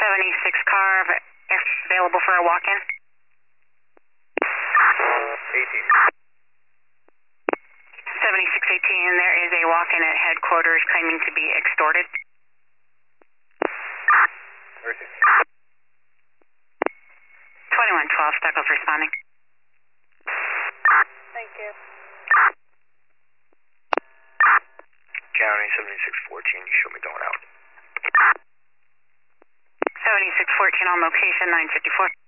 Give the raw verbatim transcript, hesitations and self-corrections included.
seventy-six car available for a walk-in. eighteen. seventy-six eighteen, there is a walk-in at headquarters claiming to be extorted. thirteen. twenty-one twelve, Stuckles responding. Thank you. County seventy-six fourteen, you show me going out. seventy-six fourteen on location, nine fifty-four.